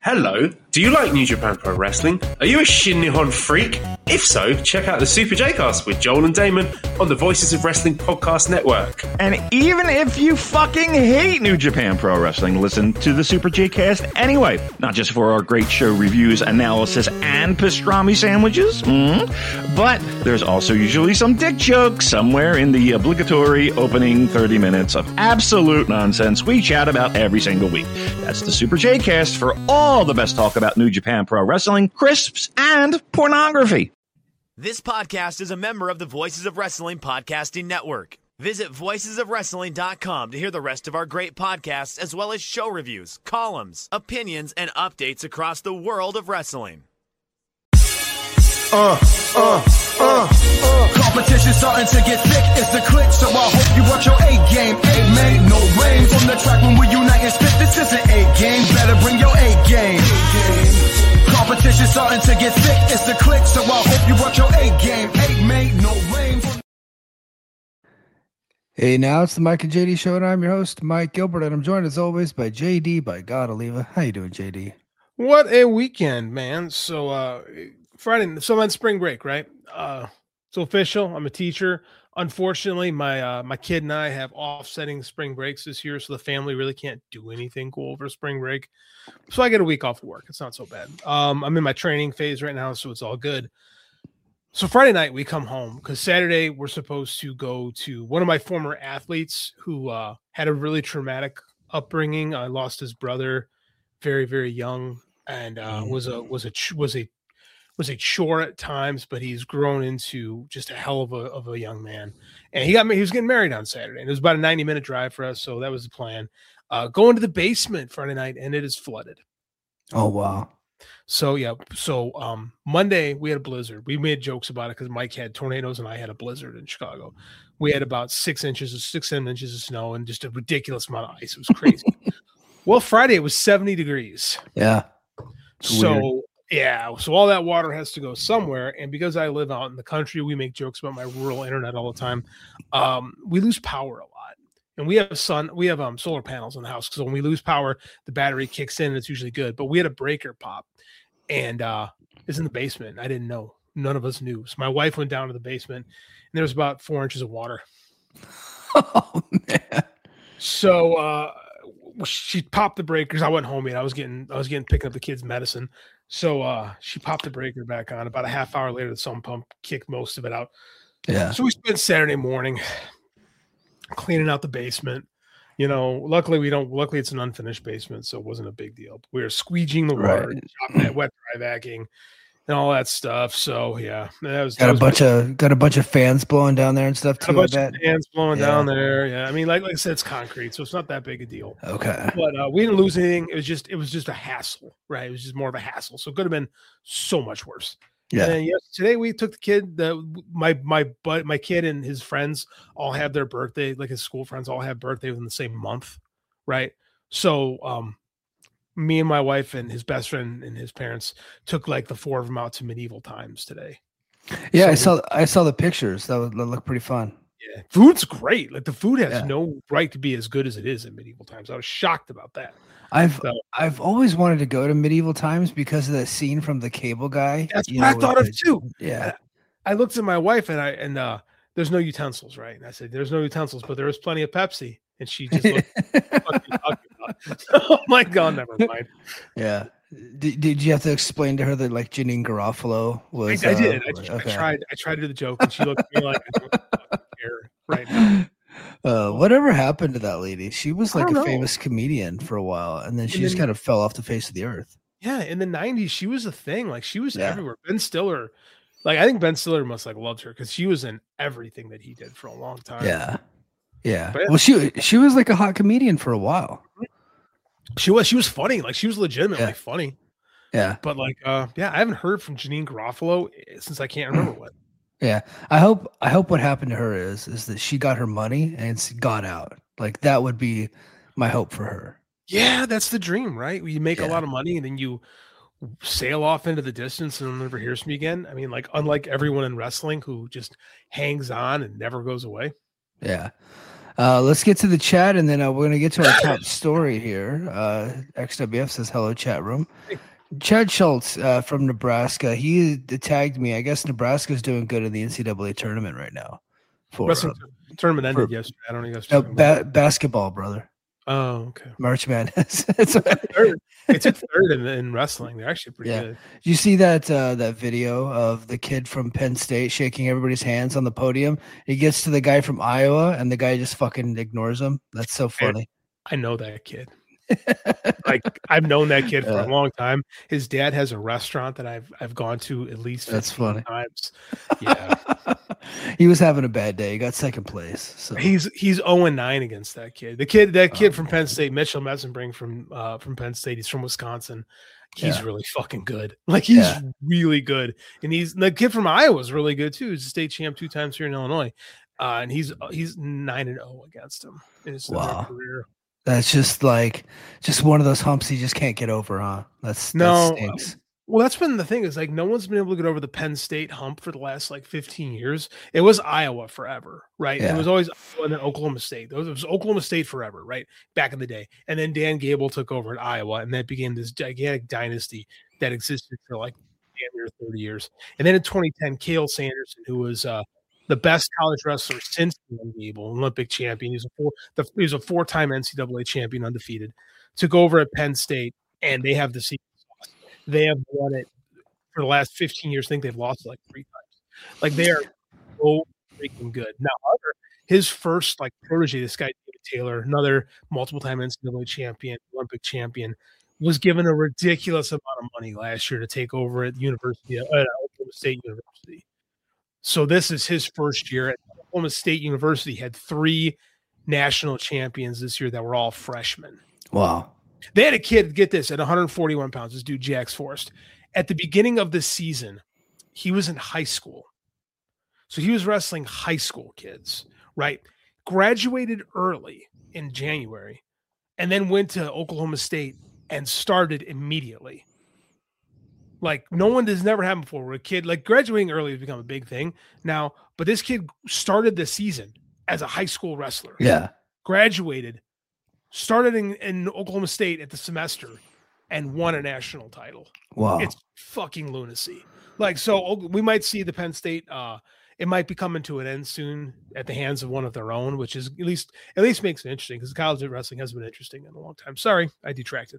Hello, do you like New Japan Pro Wrestling? Are you a Shin Nihon freak? If so, check out the Super J-Cast with Joel and Damon on the Voices of Wrestling Podcast Network. And even if you fucking hate New Japan Pro Wrestling, listen to the Super J-Cast anyway. Not just for our great show reviews, analysis, and pastrami sandwiches, but there's also usually some dick jokes somewhere in the obligatory opening 30 minutes of absolute nonsense we chat about every single week. That's the Super J-Cast for all the best talk about New Japan Pro Wrestling, crisps, and pornography. This podcast is a member of the Voices of Wrestling Podcasting Network. Visit voicesofwrestling.com to hear the rest of our great podcasts, as well as show reviews, columns, opinions, and updates across the world of wrestling. Competition starting to get thick, it's the click, so I hope you watch your A-game. A-man, no rain from the track when we unite and spit. This is an A-game, better bring your A-game. Competition starting to get thick, it's the click, so I hope you watch your A-game. A-man, no rain from... Hey, now it's the Mike and JD Show, and I'm your host, Mike Gilbert, and I'm joined as always by JD, by God Oliva. How you doing, JD? What a weekend, man. So, Friday, so I'm on spring break, right? It's official. I'm a teacher. Unfortunately, my kid and I have offsetting spring breaks this year, so the family really can't do anything cool over spring break. So I get a week off of work. It's not so bad. I'm in my training phase right now, so it's all good. So Friday night we come home because Saturday we're supposed to go to one of my former athletes who had a really traumatic upbringing. I lost his brother very, very young, and was a chore at times, but he's grown into just a hell of a young man. And he was getting married on Saturday, and it was about a 90-minute drive for us. So that was the plan. Going to the basement Friday night, and it is flooded. Oh, wow. So, yeah. So Monday we had a blizzard. We made jokes about it because Mike had tornadoes and I had a blizzard in Chicago. We had about 7 inches of snow and just a ridiculous amount of ice. It was crazy. Well, Friday it was 70 degrees. Yeah. So all that water has to go somewhere. And because I live out in the country, we make jokes about my rural internet all the time. We lose power a lot. And we have solar panels in the house. So when we lose power, the battery kicks in and it's usually good. But we had a breaker pop and it's in the basement. I didn't know. None of us knew. So my wife went down to the basement and there was about 4 inches of water. Oh, man. So she popped the breakers. I went home and I was picking up the kids' medicine. So she popped the breaker back on. About a half hour later, the sump pump kicked most of it out. Yeah. So we spent Saturday morning cleaning out the basement. You know, luckily it's an unfinished basement, so it wasn't a big deal. We were squeegeeing the water, chopping that wet dry vacuuming, and all that stuff. So yeah, got a bunch of fans blowing down there and stuff too. Fans blowing down there. Yeah, I mean, like I said, it's concrete, so it's not that big a deal. Okay, but we didn't lose anything. It was just a hassle, right? It was just more of a hassle. So it could have been so much worse. Yeah. And today we took the kid. My kid and his friends all have their birthday. Like his school friends all have birthday within the same month, right? So, me and my wife and his best friend and his parents took like the 4 of them out to Medieval Times today. Yeah, so I saw the pictures. That looked pretty fun. Yeah, food's great. Like the food has no right to be as good as it is at Medieval Times. I was shocked about that. I've always wanted to go to Medieval Times because of that scene from The Cable Guy. That's what I thought of too. Yeah, I looked at my wife and there's no utensils, right? And I said, "There's no utensils, but there is plenty of Pepsi." And she just looked. Oh my God, never mind. Yeah. Did you have to explain to her that like Janine Garofalo was? I did. I tried to do the joke, and she looked at me like I don't care right now. Whatever happened to that lady? She was like a famous comedian for a while, and then she just kind of fell off the face of the earth. Yeah, in the 90s, she was a thing. Like she was everywhere. Ben Stiller, like I think Ben Stiller must like loved her because she was in everything that he did for a long time. Yeah. But, well, she was like a hot comedian for a while. She was funny. Like she was legitimately funny. Yeah. But like, I haven't heard from Janine Garofalo since I can't remember what. Yeah. I hope what happened to her is that she got her money and it's got out. Like that would be my hope for her. Yeah, that's the dream, right? You make a lot of money and then you sail off into the distance and never hears from you again. I mean, like unlike everyone in wrestling who just hangs on and never goes away. Yeah. Let's get to the chat, and then we're going to get to our top story here. XWF says, hello, chat room. Chad Schultz from Nebraska, he tagged me. I guess Nebraska's doing good in the NCAA tournament right now. Wrestling tournament ended yesterday. I don't know you guys. Basketball, brother. Oh, okay. March Madness. They took third in wrestling. They're actually pretty good. Did you see that video of the kid from Penn State shaking everybody's hands on the podium? He gets to the guy from Iowa, and the guy just fucking ignores him. That's so funny. I know that kid. Like, I've known that kid for a long time. His dad has a restaurant that I've gone to at least 15 times. Yeah. He was having a bad day. He got second place. So he's 0-9 against that kid. That kid from Penn State, Mitchell Messenbring from Penn State. He's from Wisconsin. He's really fucking good. Like, he's really good. And the kid from Iowa is really good too. He's a state champ 2 times here in Illinois. And he's 9-0 against him in his career. That's just one of those humps you just can't get over, huh? That stinks. Well, that's been the thing, is like no one's been able to get over the Penn State hump for the last 15 years. It was Iowa forever, right? Yeah. It was always and then Oklahoma State. It was Oklahoma State forever, right? Back in the day. And then Dan Gable took over at Iowa, and that became this gigantic dynasty that existed for like 30 years. And then in 2010, Cale Sanderson, who was the best college wrestler since Dan Gable, Olympic champion. He was a 4-time NCAA champion, undefeated. Took over at Penn State, and they have the secret sauce. They have won it for the last 15 years. I think they've lost it 3 times. Like, they are so freaking good. Now, his first protege, this guy David Taylor, another multiple-time NCAA champion, Olympic champion, was given a ridiculous amount of money last year to take over at Oklahoma State University. So this is his first year. At Oklahoma State University had 3 national champions this year that were all freshmen. Wow. They had a kid, get this, at 141 pounds, this dude, Jax Forrest. At the beginning of the season, he was in high school. So he was wrestling high school kids, right? Graduated early in January and then went to Oklahoma State and started immediately. Like, no one has never happened before, where a kid, graduating early has become a big thing now, but this kid started the season as a high school wrestler. Yeah. Graduated, started in Oklahoma State at the semester, and won a national title. Wow. It's fucking lunacy. So we might see the Penn State, it might be coming to an end soon at the hands of one of their own, which is at least makes it interesting, because college wrestling has been interesting in a long time. Sorry, I detracted.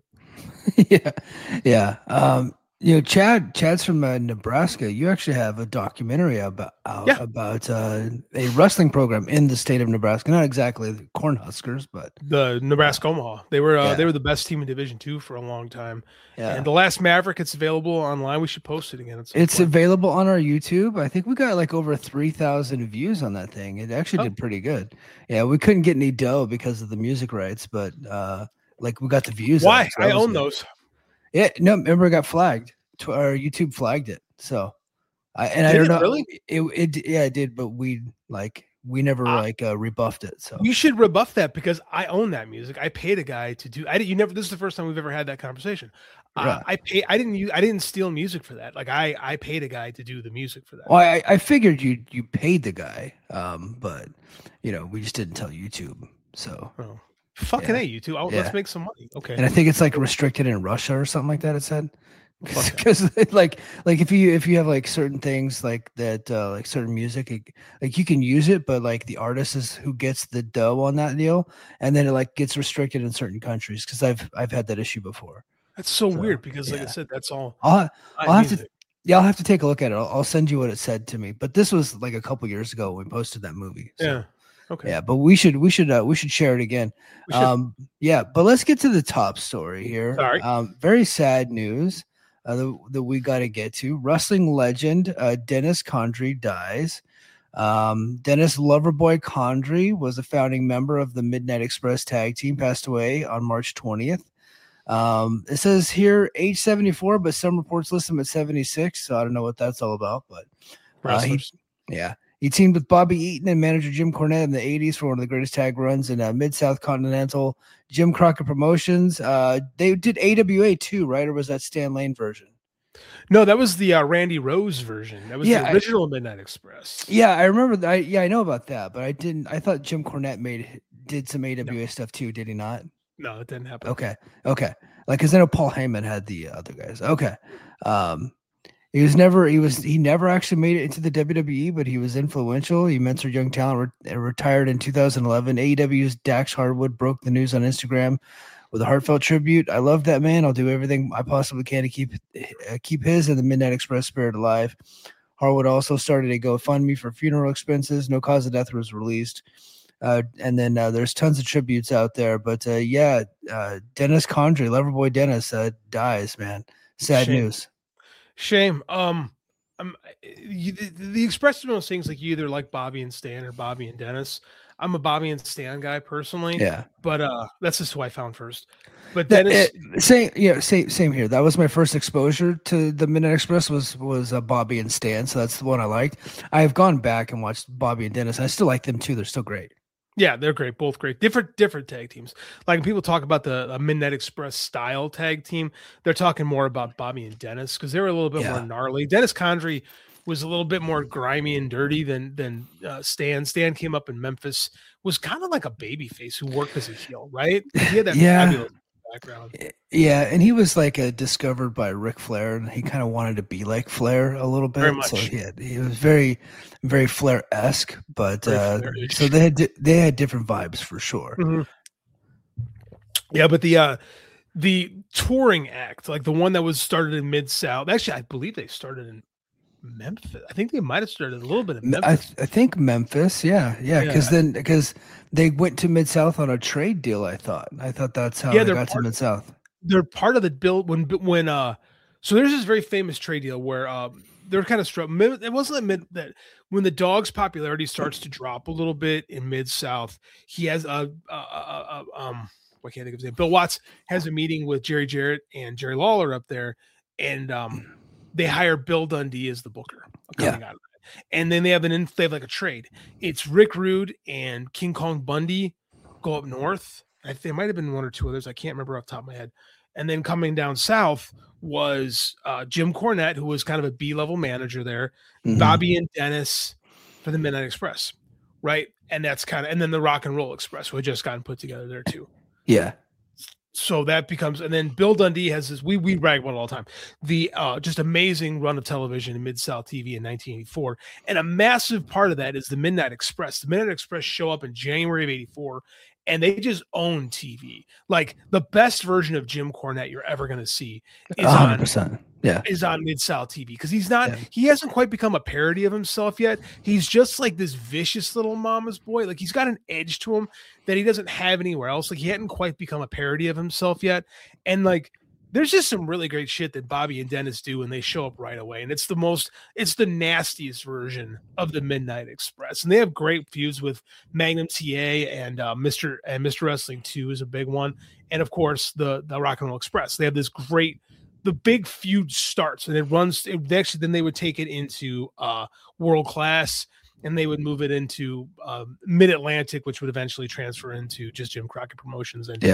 Yeah. Chad's from Nebraska. You actually have a documentary about a wrestling program in the state of Nebraska. Not exactly the Cornhuskers, but the Nebraska Omaha. They were the best team in Division II for a long time. Yeah. And The Last Maverick, it's available online. We should post it again. It's available on our YouTube. I think we got over 3,000 views on that thing. It actually did pretty good. Yeah, we couldn't get any dough because of the music rights, but we got the views. Why? I own those. Yeah, no, remember it got flagged. Our YouTube flagged it. So, I don't know. Really? It did, but we never rebuffed it. So you should rebuff that, because I own that music. I paid a guy to do. This is the first time we've ever had that conversation. Right. I didn't steal music for that. I paid a guy to do the music for that. Well, I figured you paid the guy, but we just didn't tell YouTube. So. Oh. Fucking A, YouTube. Let's make some money. Okay. And I think it's restricted in Russia or something like that. It said, because if you have certain things that certain music, you can use it, but the artist is who gets the dough on that deal, and then it gets restricted in certain countries. Because I've had that issue before. That's so weird, because I said, that's all. I'll have to take a look at it. I'll send you what it said to me. But this was a couple years ago when we posted that movie. So. Yeah. Okay. Yeah, but we should share it again. But let's get to the top story here. Sorry. Very sad news that we got to get to. Wrestling legend Dennis Condrey dies. Dennis Loverboy Condrey was a founding member of the Midnight Express tag team. Passed away on March 20th. It says here age 74, but some reports list him at 76. So I don't know what that's all about, but he teamed with Bobby Eaton and manager Jim Cornette in the 80s for one of the greatest tag runs in Mid-South Continental. Jim Crockett Promotions. They did AWA too, right? Or was that Stan Lane version? No, that was the Randy Rose version. That was the original Midnight Express. Yeah, I remember that. I know about that, but I didn't. I thought Jim Cornette did some AWA stuff too. Did he not? No, it didn't happen. Okay. Like, because I know Paul Heyman had the other guys. Okay. He never actually made it into the WWE, but he was influential. He mentored young talent. Retired in 2011. AEW's Dax Harwood broke the news on Instagram with a heartfelt tribute. I love that man. I'll do everything I possibly can to keep his and the Midnight Express spirit alive. Harwood also started a GoFundMe for funeral expenses. No cause of death was released. And then there's tons of tributes out there. But Dennis Condrey, Loverboy Dennis, dies, man. Sad news. Shame. The Express is one of those things, like you either like Bobby and Stan or Bobby and Dennis. I'm a Bobby and Stan guy personally. Yeah. But that's just who I found first. But Dennis, same here. That was my first exposure to the Midnight Express was Bobby and Stan. So that's the one I liked. I've gone back and watched Bobby and Dennis. I still like them too. They're still great. Yeah, they're great. Both great. Different tag teams. Like when people talk about the Midnight Express style tag team, they're talking more about Bobby and Dennis because they were a little bit more gnarly. Dennis Condrey was a little bit more grimy and dirty than Stan. Stan came up in Memphis, was kind of like a baby face who worked as a heel, right? He had that fabulous background. Yeah, and he was like discovered by Ric Flair, and he kind of wanted to be like Flair a little bit. Very much. So he was very, very Flair-esque, but so they had different vibes for sure. Mm-hmm. Yeah, but the touring act, like the one that was started in Mid-South, actually, I believe they started in Memphis. I think they might have started a little bit in Memphis. I think Memphis, yeah, because they went to Mid-South on a trade deal. I thought that's how they got to Mid-South. They're part of the build when so there's this very famous trade deal where they're kind of struck. It wasn't that when the Dog's popularity starts to drop a little bit in Mid-South, he has what can't I think of his name? Bill Watts has a meeting with Jerry Jarrett and Jerry Lawler up there, and they hire Bill Dundee as the booker coming out of that. And then they have like a trade. It's Rick Rude and King Kong Bundy go up north. There might have been one or two others. I can't remember off the top of my head. And then coming down south was Jim Cornette, who was kind of a B-level manager there, Bobby and Dennis for the Midnight Express, right? And that's and then the Rock and Roll Express, who had just gotten put together there too. Yeah. So that becomes, and then Bill Dundee has this, we brag about it all the time, the just amazing run of television in Mid-South TV in 1984. And a massive part of that is the Midnight Express. The Midnight Express show up in January of 84, and they just own TV. Like the best version of Jim Cornette you're ever going to see is 100%. Is on Mid-South TV because he hasn't quite become a parody of himself yet. He's just like this vicious little mama's boy. Like he's got an edge to him that he doesn't have anywhere else. Like he hadn't quite become a parody of himself yet. And like there's just some really great shit that Bobby and Dennis do when they show up right away. And it's the nastiest version of the Midnight Express. And they have great feuds with Magnum TA and Mr. Wrestling 2 is a big one. And of course the Rock and Roll Express. They have this the big feud starts and it runs. Then they would take it into World Class and they would move it into Mid-Atlantic, which would eventually transfer into just Jim Crockett Promotions and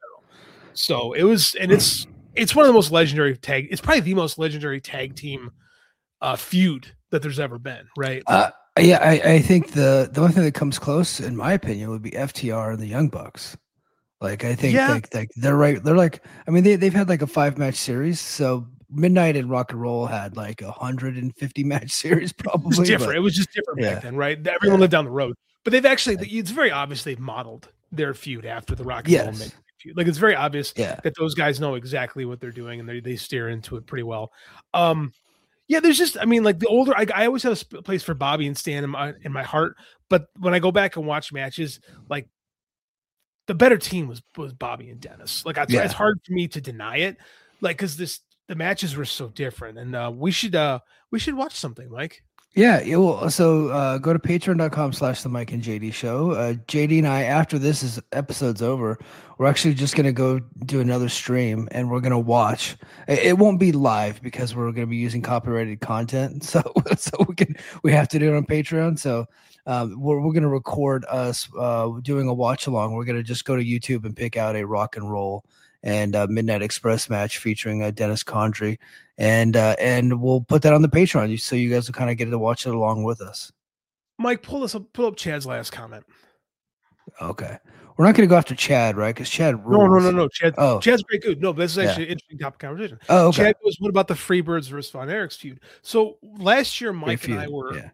So it was, and it's one of the most legendary it's probably the most legendary tag team feud that there's ever been, right? I think the only thing that comes close, in my opinion, would be FTR and the Young Bucks. Like I think like they're right. They're like, I mean, they've had like a 5-match series. So Midnight and Rock and Roll had like 150 match series probably. It was different. It was just different back then, right? Everyone lived down the road. But they've actually, it's very obvious they've modeled their feud after the Rock and Roll Midnight feud. Like it's very obvious that those guys know exactly what they're doing and they steer into it pretty well. There's just, I mean, like the older, I always have a place for Bobby and Stan in my heart. But when I go back and watch matches, like the better team was Bobby and Dennis. Like it's hard for me to deny it. Like, cause the matches were so different and we should watch something, Mike. Yeah. Well, so go to patreon.com/the Mike and JD show. JD and I, after this episode's over, we're actually just going to go do another stream and we're going to watch. It won't be live because we're going to be using copyrighted content. So we have to do it on Patreon. So we're going to record us doing a watch along. We're going to just go to YouTube and pick out a Rock and Roll and Midnight Express match featuring Dennis Condrey, and we'll put that on the Patreon so you guys will kind of get to watch it along with us. Mike, pull up Chad's last comment. Okay. We're not going to go after Chad, right? Because Chad rules. No. Chad's great good. No, but this is actually an interesting topic of conversation. Oh, okay. Chad goes, what about the Freebirds versus Von Erichs feud? So last year, Mike and I were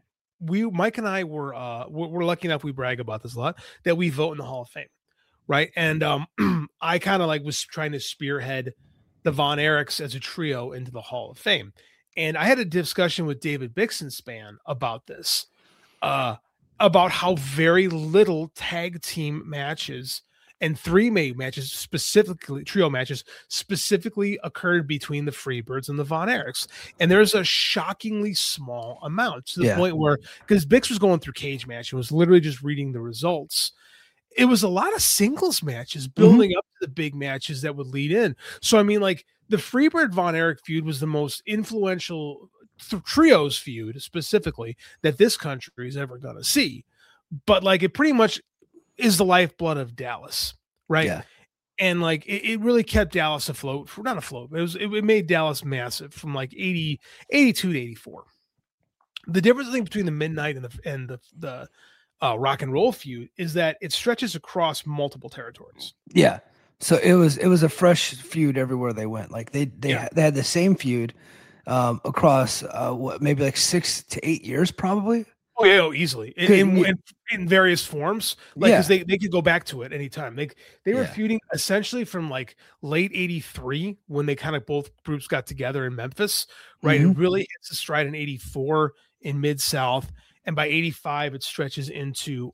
we're lucky enough, we brag about this a lot, that we vote in the Hall of Fame, right? And I kind of like was trying to spearhead the Von Erichs as a trio into the Hall of Fame. And I had a discussion with David Bixenspan about this. About how very little tag team matches and three-way matches, specifically trio matches, specifically occurred between the Freebirds and the Von Erichs. And there's a shockingly small amount to the point where, because Bix was going through Cage Match and was literally just reading the results, it was a lot of singles matches building up to the big matches that would lead in. So, I mean, like the Freebird Von Erich feud was the most influential trios feud specifically that this country is ever going to see, but like it pretty much is the lifeblood of Dallas, right? Yeah. And like it really kept Dallas afloat. Not afloat, it made Dallas massive from like 82 to 84. The difference between the Midnight and the Rock and Roll feud is that it stretches across multiple territories. Yeah. So it was a fresh feud everywhere they went. Like they had the same feud across maybe like 6 to 8 years, probably. Oh yeah, easily in various forms. Like because they could go back to it anytime. They were feuding essentially from like late '83 when they kind of both groups got together in Memphis, right? It really hits a stride in '84 in Mid-South, and by '85 it stretches into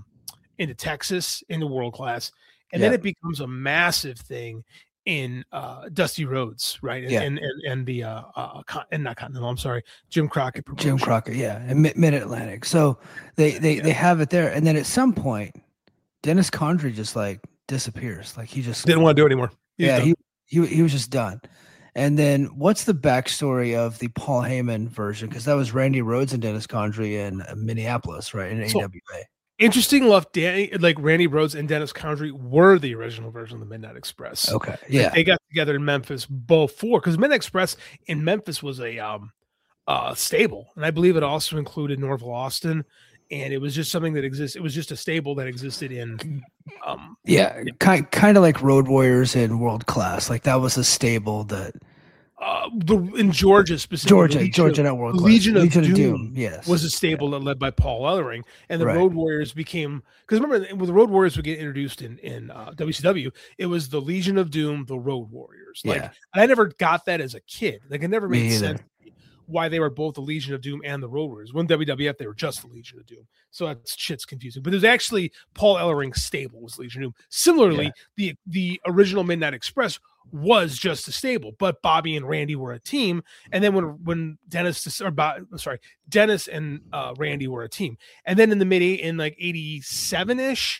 Texas, into World Class, and then it becomes a massive thing in Dusty Rhodes, right? And the and not Continental, I'm sorry, Jim Crockett promotion. Jim Crockett, and Mid-Atlantic. So they have it there, and then at some point, Dennis Condrey just like disappears. Like he just didn't want to do it anymore. He was just done. And then what's the backstory of the Paul Heyman version? Because that was Randy Rhoads and Dennis Condrey in Minneapolis, right? In AWA. Interesting enough, Randy Rhoads and Dennis Condrey were the original version of the Midnight Express. Okay, yeah, they got together in Memphis before, because Midnight Express in Memphis was a stable, and I believe it also included Norville Austin, and it was just something that exists. It was just a stable that existed in, kind of like Road Warriors in World Class. Like that was a stable that. In Georgia specifically, Georgia not World Class. Legion of Doom, yes, was a stable that led by Paul Ellering, and the Road Warriors became, because remember when the Road Warriors would get introduced in WCW, it was the Legion of Doom, the Road Warriors. Like, and I never got that as a kid. Like it never made sense to me why they were both the Legion of Doom and the Road Warriors. When WWF, they were just the Legion of Doom, so that shit's confusing. But there's actually Paul Ellering's stable was Legion of Doom. Similarly, the original Midnight Express was just a stable, but Bobby and Randy were a team. And then when Dennis and Randy were a team, and then in the in like 87-ish,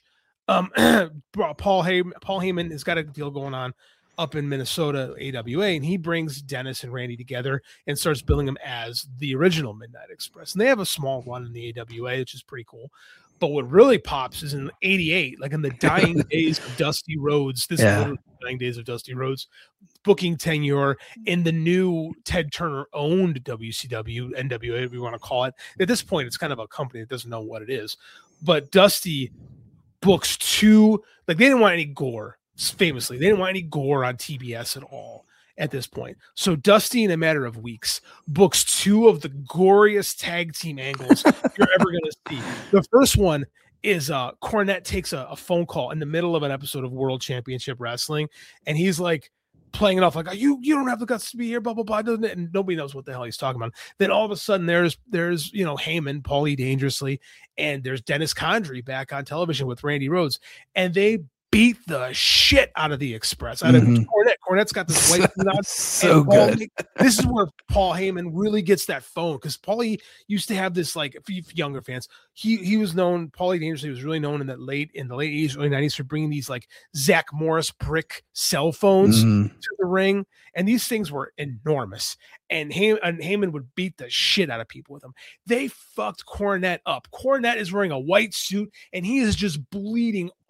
Paul Heyman has got a deal going on up in Minnesota, AWA, and he brings Dennis and Randy together and starts billing them as the original Midnight Express. And they have a small run in the AWA, which is pretty cool. But what really pops is in '88, like in the dying days of Dusty Rhodes. This is literally the dying days of Dusty Rhodes, booking tenure in the new Ted Turner owned WCW, NWA, if we want to call it. At this point, it's kind of a company that doesn't know what it is. But Dusty books two, like they didn't want any gore. Famously, they didn't want any gore on TBS at all at this point. So Dusty, in a matter of weeks, books two of the goriest tag team angles you're ever going to see. The first one is Cornette takes a phone call in the middle of an episode of World Championship Wrestling, and he's like playing it off like, you don't have the guts to be here, blah, blah, blah, doesn't it? And nobody knows what the hell he's talking about. Then all of a sudden there's Heyman, Paulie Dangerously, and there's Dennis Condrey back on television with Randy Rhoads, and they beat the shit out of the Express, out of Cornette. Cornette's got this white suit on. So good. This is where Paul Heyman really gets that phone, because Paulie used to have this, like, for younger fans, he was known, Paulie Dangerously was really known in the late 80s, early 90s for bringing these like Zach Morris brick cell phones to the ring. And these things were enormous. And Heyman would beat the shit out of people with them. They fucked Cornette up. Cornette is wearing a white suit and he is just bleeding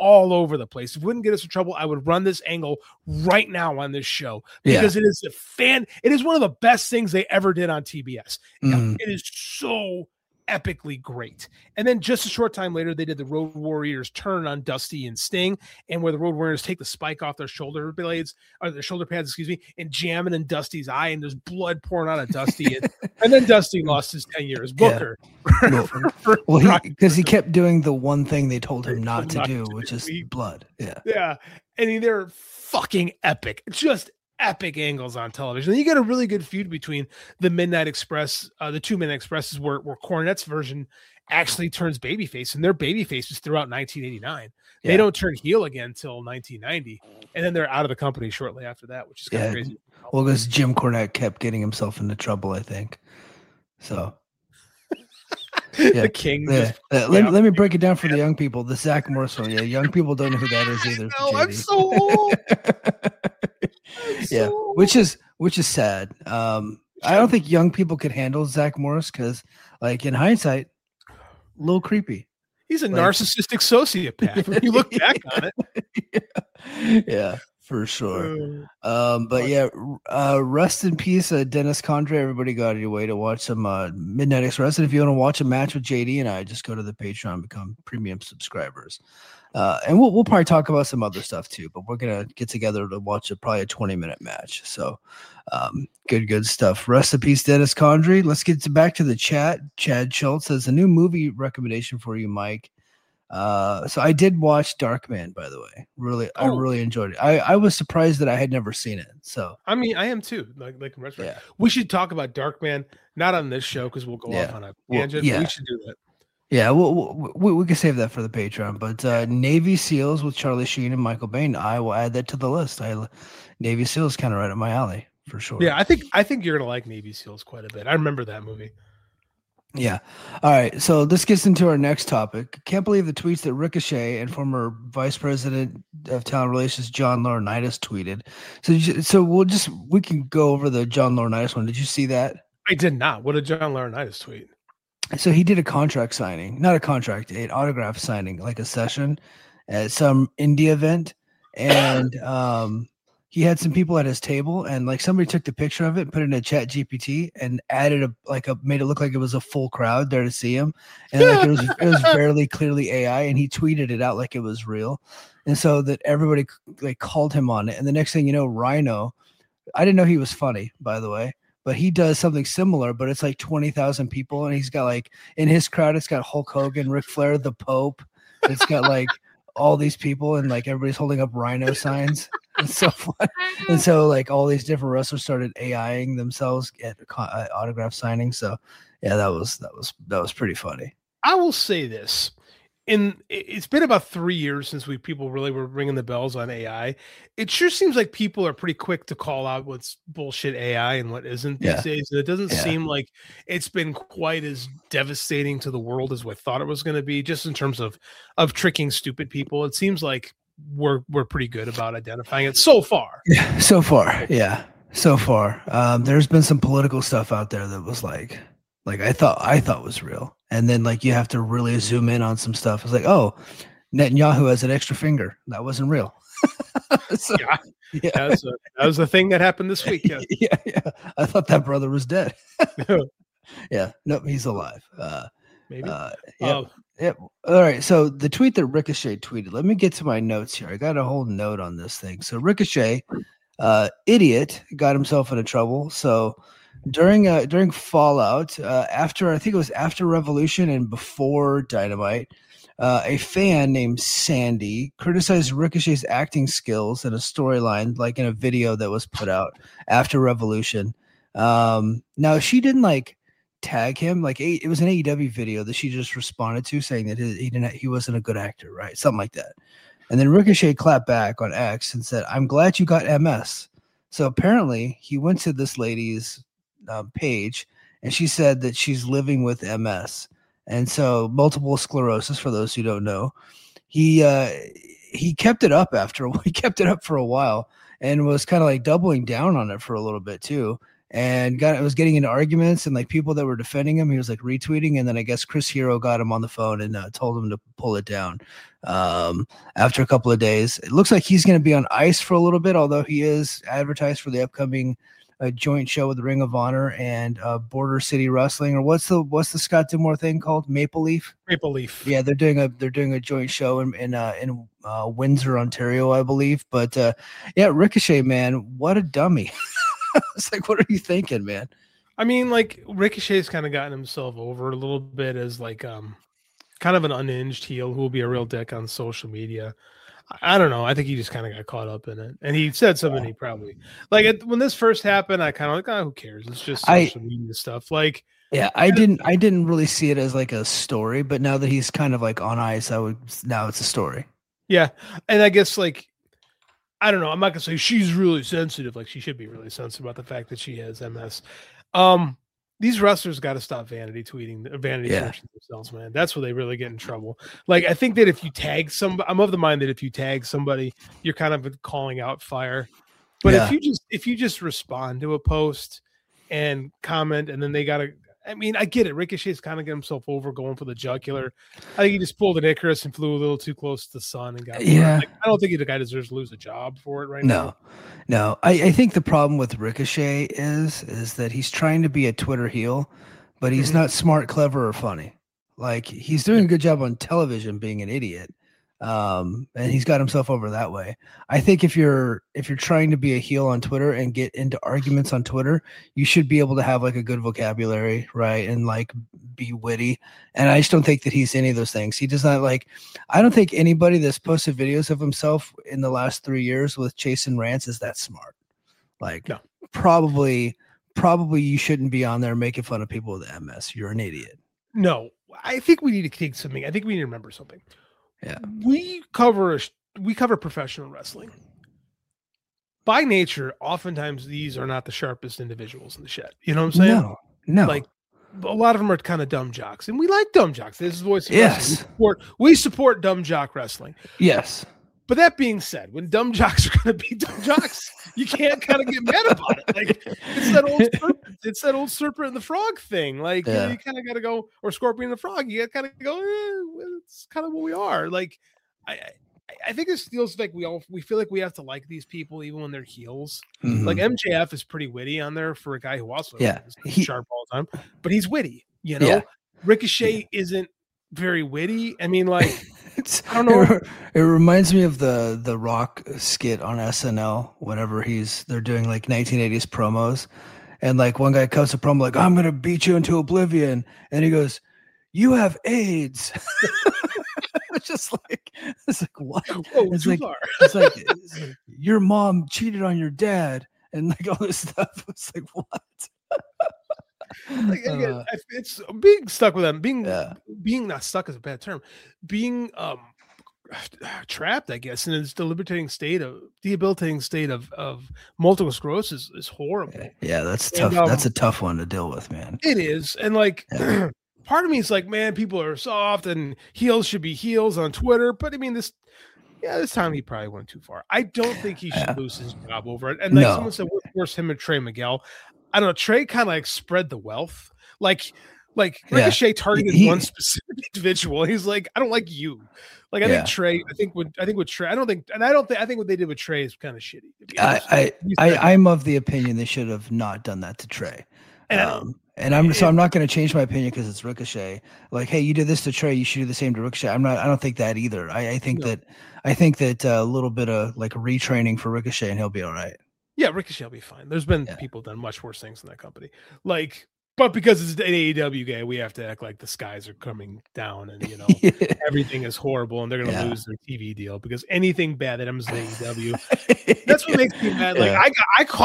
all over the place. If it wouldn't get us in trouble, I would run this angle right now on this show because it is one of the best things they ever did on TBS. It is so epically great. And then just a short time later, they did the Road Warriors turn on Dusty and Sting, and where the Road Warriors take the spike off their shoulder blades, or their shoulder pads, and jam it in Dusty's eye, and there's blood pouring out of Dusty. And then Dusty lost his 10 years. Booker. Because he kept doing the one thing they told him not to do, which is blood. Yeah. Yeah. And they're fucking epic. Just epic angles on television. And you get a really good feud between the Midnight Express, the 2 Midnight Expresses, where Cornette's version actually turns babyface, and they're babyfaces throughout 1989. They don't turn heel again until 1990, and then they're out of the company shortly after that, which is kind of crazy. Well, because Jim Cornette kept getting himself into trouble, I think. So the king. Let me break it down for the young people. The Zach Morris one. Yeah, young people don't know who that is either. I'm so old. Which is sad. I don't think young people could handle Zach Morris because, like, in hindsight, a little creepy. He's a narcissistic sociopath when you look back on it. Yeah, for sure. Rest in peace, Dennis Condrey. Everybody got your way to watch some Midnight Express. And if you want to watch a match with JD and I, just go to the Patreon and become premium subscribers. And we'll probably talk about some other stuff too, but we're gonna get together to watch probably a 20-minute match. So good stuff. Rest in peace, Dennis Condrey. Let's get back to the chat. Chad Schultz says a new movie recommendation for you, Mike. So I did watch Darkman, by the way. I really enjoyed it. I was surprised that I had never seen it. So I mean, I am too. We should talk about Darkman, not on this show because we'll go off on a tangent. We should do that. Yeah, we can save that for the Patreon. But Navy SEALs with Charlie Sheen and Michael Biehn, I will add that to the list. Navy SEALs kind of right up my alley for sure. Yeah, I think you're gonna like Navy SEALs quite a bit. I remember that movie. Yeah. All right. So this gets into our next topic. Can't believe the tweets that Ricochet and former Vice President of Talent Relations John Laurinaitis tweeted. So we can go over the John Laurinaitis one. Did you see that? I did not. What did John Laurinaitis tweet? So he did a contract signing, not a contract, an autograph signing, like a session at some indie event. And he had some people at his table, and like somebody took the picture of it, put it in a Chat GPT, and added made it look like it was a full crowd there to see him. And like it was barely clearly AI, and he tweeted it out like it was real. And so that everybody like called him on it. And the next thing you know, Rhino, I didn't know he was funny, by the way. But he does something similar, but it's like 20,000 people. And he's got like in his crowd, it's got Hulk Hogan, Ric Flair, the Pope. It's got like all these people, and like everybody's holding up Rhino signs. It's so fun. And so like all these different wrestlers started AIing themselves at autograph signings. So yeah, that was pretty funny. I will say this. It's been about 3 years since people really were ringing the bells on AI. It sure seems like people are pretty quick to call out what's bullshit AI and what isn't these days. And it doesn't seem like it's been quite as devastating to the world as we thought it was going to be, just in terms of tricking stupid people. It seems like we're pretty good about identifying it so far. Yeah, so far. Yeah, so far. There's been some political stuff out there that was like I thought was real. And then like you have to really zoom in on some stuff. It's like, oh, Netanyahu has an extra finger. That wasn't real. So, that was the thing that happened this week. Yeah. I thought that brother was dead. Yeah, no, he's alive. Maybe. All right. So the tweet that Ricochet tweeted. Let me get to my notes here. I got a whole note on this thing. So Ricochet, idiot, got himself into trouble. So during Fallout, after Revolution and before Dynamite, a fan named Sandy criticized Ricochet's acting skills in a storyline, like in a video that was put out after Revolution. Now she didn't like tag him, like it was an AEW video that she just responded to, saying that he wasn't a good actor, right? Something like that. And then Ricochet clapped back on X and said, "I'm glad you got MS." So apparently he went to this lady's page, and she said that she's living with MS, and so multiple sclerosis. For those who don't know, he kept it up for a while, and was kind of like doubling down on it for a little bit too. and was getting into arguments, and like people that were defending him, he was like retweeting, and then I guess Chris Hero got him on the phone and told him to pull it down. After a couple of days, it looks like he's going to be on ice for a little bit, although he is advertised for the upcoming joint show with the Ring of Honor and Border City Wrestling, or what's the Scott D'Amore thing called? Maple Leaf. Yeah, they're doing a joint show in Windsor, Ontario, I believe. But yeah, Ricochet, man, what a dummy. It's like, what are you thinking, man? I mean, like, Ricochet's kind of gotten himself over a little bit as like kind of an unhinged heel who will be a real dick on social media. I don't know. I think he just kind of got caught up in it, and he said something. He probably when this first happened, I kind of like, oh, who cares? It's just social media stuff. Like, yeah, I didn't really see it as like a story, but now that he's kind of like on ice, now it's a story. Yeah, and I guess like, I don't know. I'm not gonna say she's really sensitive. Like, she should be really sensitive about the fact that she has MS. These wrestlers got to stop vanity searching themselves, man. That's where they really get in trouble. Like, I think that if you tag somebody, I'm of the mind that if you tag somebody, you're kind of calling out fire. But if you just respond to a post and comment, and then they got to, I mean, I get it. Ricochet's kind of getting himself over going for the jugular. I think he just pulled an Icarus and flew a little too close to the sun and got. Yeah. Like, I don't think the guy deserves to lose a job for it right now. No. I think the problem with Ricochet is that he's trying to be a Twitter heel, but he's not smart, clever, or funny. Like, he's doing a good job on television being an idiot. And he's got himself over that way. I think if you're trying to be a heel on Twitter and get into arguments on Twitter, you should be able to have like a good vocabulary, right? And like be witty. And I just don't think that he's any of those things. He does not like, I don't think anybody that's posted videos of himself in the last 3 years with Chase and Rants is that smart. Like, no. Probably you shouldn't be on there making fun of people with MS. You're an idiot. No, I think we need to take something. I think we need to remember something. Yeah, we cover professional wrestling. By nature, oftentimes these are not the sharpest individuals in the shed. You know what I'm saying? No. Like, a lot of them are kind of dumb jocks, and we like dumb jocks. This is Voice of Wrestling. We support dumb jock wrestling. Yes. But that being said, when dumb jocks are going to be dumb jocks, you can't kind of get mad about it. Like, it's that old serpent and the frog thing. Like, you kind of got to go, or scorpion and the frog. You got to kind of go. It's kind of what we are. Like, I think it feels like we feel like we have to like these people even when they're heels. Mm-hmm. Like, MJF is pretty witty on there for a guy who also is sharp all the time, but he's witty. You know, Ricochet isn't very witty. I mean, like. I don't know. It reminds me of the Rock skit on SNL whenever they're doing like 1980s promos, and like one guy cuts a promo like, "I'm gonna beat you into oblivion," and he goes, "You have AIDS." It's like what? Whoa, it's like your mom cheated on your dad, and like all this stuff. It's like what? Like, again, it's being stuck with them. Being not stuck is a bad term. Being trapped, I guess, in this debilitating state of multiple sclerosis is horrible. Yeah, that's tough. That's a tough one to deal with, man. It is, and like, part of me is like, man, people are soft, and heels should be heels on Twitter. But I mean, this time he probably went too far. I don't think he should lose his job over it. And like someone said, what's worse, him and Trey Miguel? I don't know. Trey kind of like spread the wealth, like Ricochet targeted one specific individual. He's like, I don't like you. Like, I think Trey. I think with Trey. I think what they did with Trey is kind of shitty. I'm of the opinion they should have not done that to Trey. I'm not going to change my opinion because it's Ricochet. Like, hey, you did this to Trey, you should do the same to Ricochet. I don't think that either. I think that a little bit of like retraining for Ricochet and he'll be all right. Yeah, Ricochet will be fine. There's been people done much worse things in that company. Like, but because it's an AEW guy, we have to act like the skies are coming down and, you know, everything is horrible and they're going to lose their TV deal because anything bad that happens to AEW, that's what makes me mad. Like,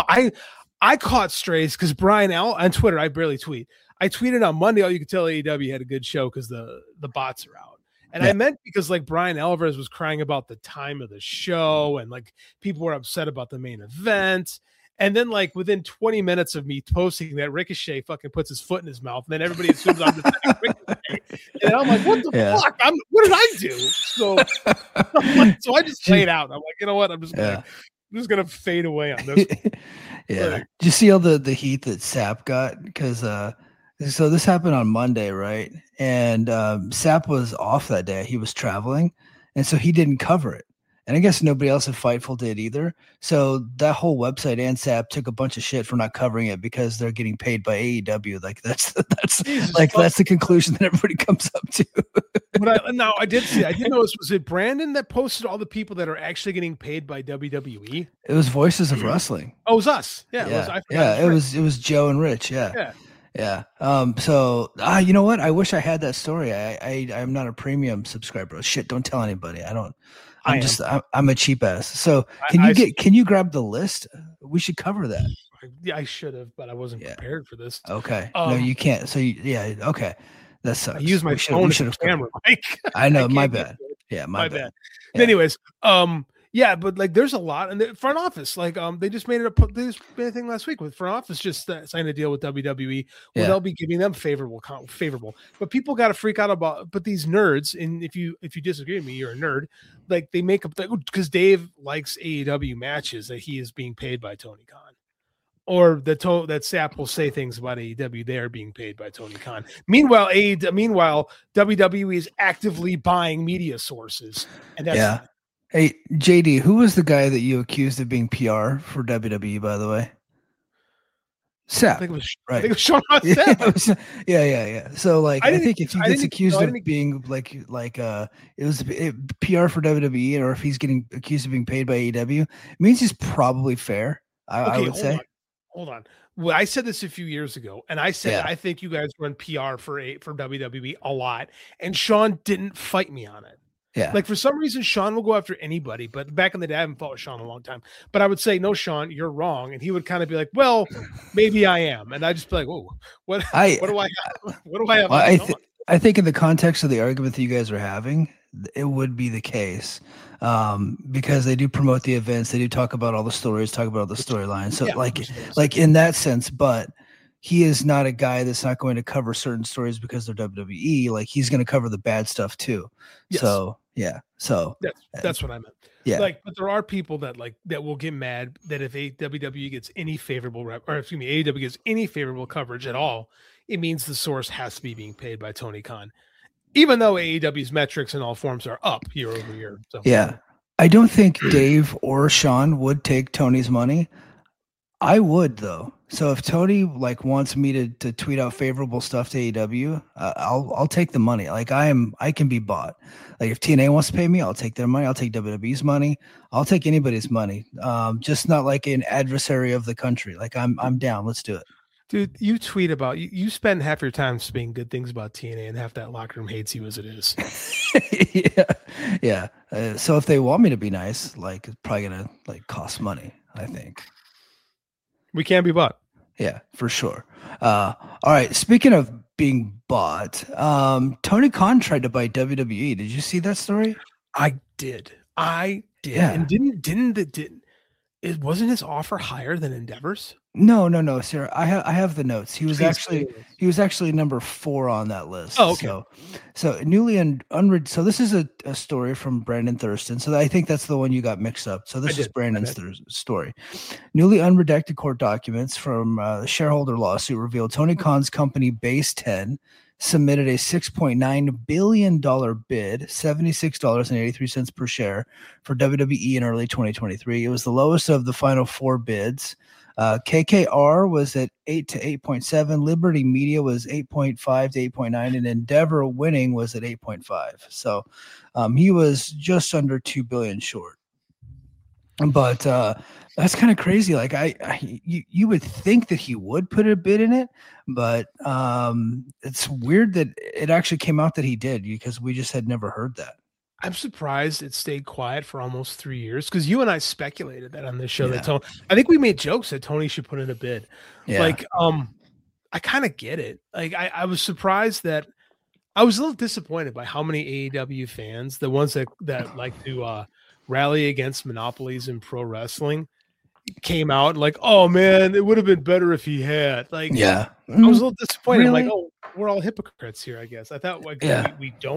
I caught strays because Brian L on Twitter, I barely tweet. I tweeted on Monday, you could tell AEW had a good show because the bots are out. And I meant because like Brian Alvarez was crying about the time of the show and like people were upset about the main event. And then like within 20 minutes of me posting that, Ricochet fucking puts his foot in his mouth and then everybody assumes I'm defending Ricochet. And I'm like, what the fuck? What did I do? So I just laid out. I'm like, you know what? I'm just gonna just gonna fade away on this. Yeah. Like- Did you see all the heat that Sapp got? Because so this happened on Monday, right? And Sapp was off that day. He was traveling, and so he didn't cover it. And I guess nobody else at Fightful did either. So that whole website and Sapp took a bunch of shit for not covering it because they're getting paid by AEW. Like that's the conclusion that everybody comes up to. But I did see. I didn't know was it Brandon that posted all the people that are actually getting paid by WWE? It was Voices of Wrestling. Oh, it was us. Yeah, It was Joe and Rich. Yeah. So you know what? I wish I had that story. I'm not a premium subscriber. Shit, don't tell anybody. I'm a cheap ass. So can you grab the list? We should cover that. Yeah, I should have, but I wasn't prepared for this. Okay. No, you can't. So okay. That sucks. I use my phone as a camera, Mike. I know. My bad. Yeah, my bad. Yeah. Anyways, yeah, but like there's a lot in the front office. Like they just made a thing last week with front office just signed a deal with WWE where they'll be giving them favorable. But people got to freak out about. But these nerds, and if you disagree with me, you're a nerd. Like they make up because Dave likes AEW matches that he is being paid by Tony Khan. Or that Sapp will say things about AEW. They are being paid by Tony Khan. Meanwhile, WWE is actively buying media sources, and that's Hey, JD, who was the guy that you accused of being PR for WWE? By the way, Sapp. I think it was Sean Ross Sapp. Yeah. So like, I think if he gets accused of being like it was PR for WWE, or if he's getting accused of being paid by AEW, it means he's probably fair. I would say. Hold on. Well, I said this a few years ago, and I said I think you guys run PR for WWE a lot, and Sean didn't fight me on it. Yeah. Like for some reason, Sean will go after anybody, but back in the day, I haven't fought with Sean in a long time. But I would say, no, Sean, you're wrong, and he would kind of be like, well, maybe I am, and I just be like, oh, what do I have? What do I have? I think in the context of the argument that you guys are having, it would be the case. Because they do promote the events, they do talk about all the stories, talk about all the storylines. So like in that sense, but he is not a guy that's not going to cover certain stories because they're WWE. Like he's going to cover the bad stuff too. Yes. So that's what I meant. Yeah. Like, but there are people that will get mad that if WWE gets any favorable AEW gets any favorable coverage at all, it means the source has to be being paid by Tony Khan. Even though AEW's metrics in all forms are up year over year. So. Yeah. I don't think Dave or Sean would take Tony's money. I would, though. So if Tony wants me to tweet out favorable stuff to AEW, I'll take the money. Like I can be bought. Like if TNA wants to pay me, I'll take their money. I'll take WWE's money. I'll take anybody's money. Just not like an adversary of the country. Like I'm down. Let's do it. Dude, you tweet about you spend half your time saying good things about TNA, and half that locker room hates you as it is. Yeah. So if they want me to be nice, it's probably gonna cost money. I think we can be bought. Yeah, for sure. All right. Speaking of being bought, Tony Khan tried to buy WWE. Did you see that story? I did. Yeah. And wasn't his offer higher than Endeavor's? No, sir. I have the notes. He was actually number 4 on that list. Oh, okay. So newly unread. So this is a story from Brandon Thurston. So I think that's the one you got mixed up. So this is Brandon's story. Newly unredacted court documents from the shareholder lawsuit revealed Tony Khan's company Base 10 submitted a $6.9 billion bid, $76.83 per share for WWE in early 2023. It was the lowest of the final 4 bids. KKR was at 8 to 8.7. Liberty Media was 8.5 to 8.9, and Endeavor Winning was at 8.5. So he was just under $2 billion short. But that's kind of crazy. Like you would think that he would put a bid in it, but it's weird that it actually came out that he did, because we just had never heard that. I'm surprised it stayed quiet for almost 3 years, because you and I speculated that on this show that Tony, I think we made jokes that Tony should put in a bid. Yeah. I kind of get it. Like I was surprised that I was a little disappointed by how many AEW fans, the ones that like to rally against monopolies in pro wrestling, came out like, oh man, it would have been better if he had. Like, yeah, I was a little disappointed. Really? I'm like, oh, we're all hypocrites here, I guess. I thought we don't.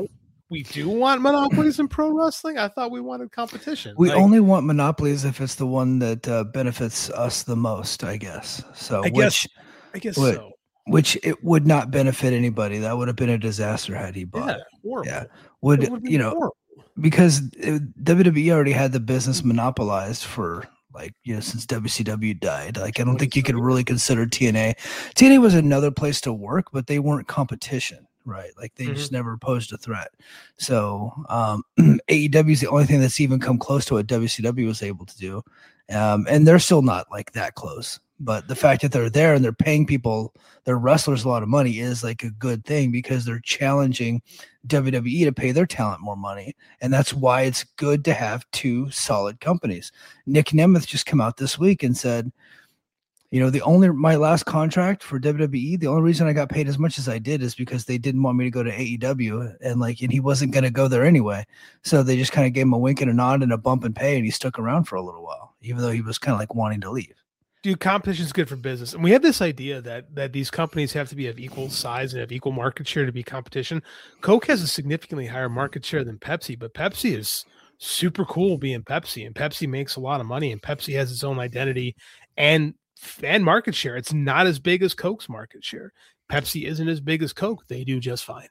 we do want monopolies in pro wrestling. I thought we wanted competition. We only want monopolies if it's the one that benefits us the most, I guess. So I guess so. Which it would not benefit anybody. That would have been a disaster had he bought it. Horrible. Yeah, Horrible. because WWE already had the business monopolized for since WCW died. Like, I don't think you could really consider TNA. TNA was another place to work, but they weren't competition, right? Like, they just never posed a threat. So AEW is the only thing that's even come close to what WCW was able to do. And they're still not like that close. But the fact that they're there and they're paying people, their wrestlers, a lot of money is like a good thing because they're challenging WWE to pay their talent more money. And that's why it's good to have two solid companies. Nick Nemeth just came out this week and said, my last contract for WWE, the only reason I got paid as much as I did is because they didn't want me to go to AEW and he wasn't going to go there anyway. So they just kind of gave him a wink and a nod and a bump in pay, and he stuck around for a little while, even though he was kind of like wanting to leave. Dude, competition is good for business. And we have this idea that these companies have to be of equal size and have equal market share to be competition. Coke has a significantly higher market share than Pepsi, but Pepsi is super cool being Pepsi, and Pepsi makes a lot of money, and Pepsi has its own identity and market share. It's not as big as Coke's market share. Pepsi isn't as big as Coke. They do just fine.